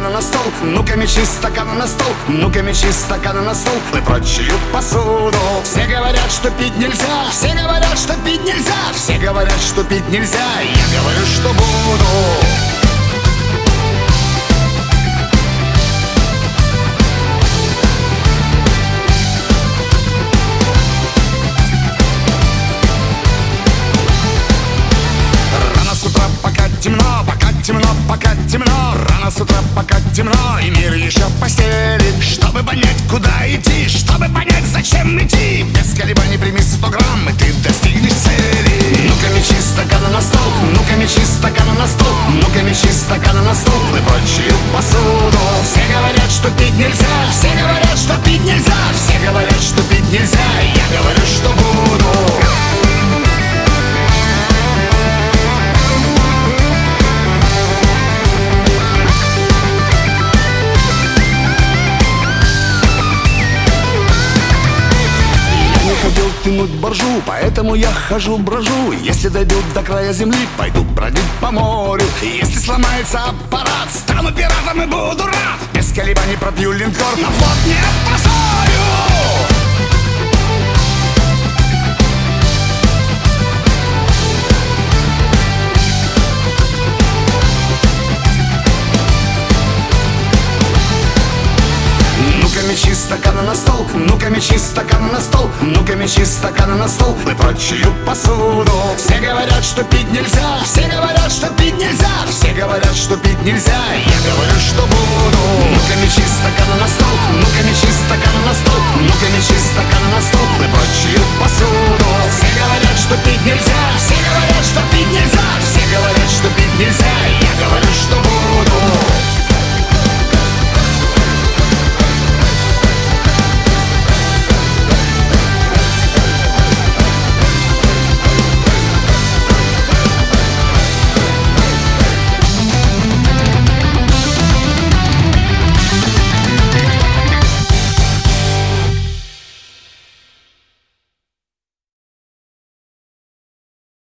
стаканы на стол, ну-ка мечи стаканы на стол, ну-ка мечи стаканы на стол и прочую посуду. Все говорят, что пить нельзя, все говорят, что пить нельзя, все говорят, что пить нельзя, я говорю, что буду. Пока темно, рано с утра, пока темно, и мир еще в постели. Чтобы понять, куда идти, чтобы понять, зачем идти, без колебаний прими 100 грамм, и ты достигнешь цели. Ну-ка мечи стаканы на стол, ну-ка мечи стаканы на стол, ну-ка мечи стаканы на стол и прочую посуду. Все говорят, что пить нельзя, все говорят, что пить нельзя, все говорят, что пить нельзя, я говорю, что буду. Хотел тянуть боржу, поэтому я хожу, брожу. Если дойдут до края земли, пойду бродить по морю. Если сломается аппарат, стану пиратом и буду рад. Без колебаний пропью линкор, на флот не опозорю. Ну-ка мечи стаканы на стол, ну-ка мечи стаканы на стол, ну-ка мечи стаканы на стол и прочую посуду. Все говорят, что пить нельзя, все говорят, что пить нельзя, все говорят, что пить нельзя, я говорю, что буду. Ну-ка мечи стаканы на стол, ну-ка мечи стаканы на стол, ну-ка мечи стаканы на стол и прочую посуду. Все говорят, что пить нельзя, все говорят, что пить нельзя.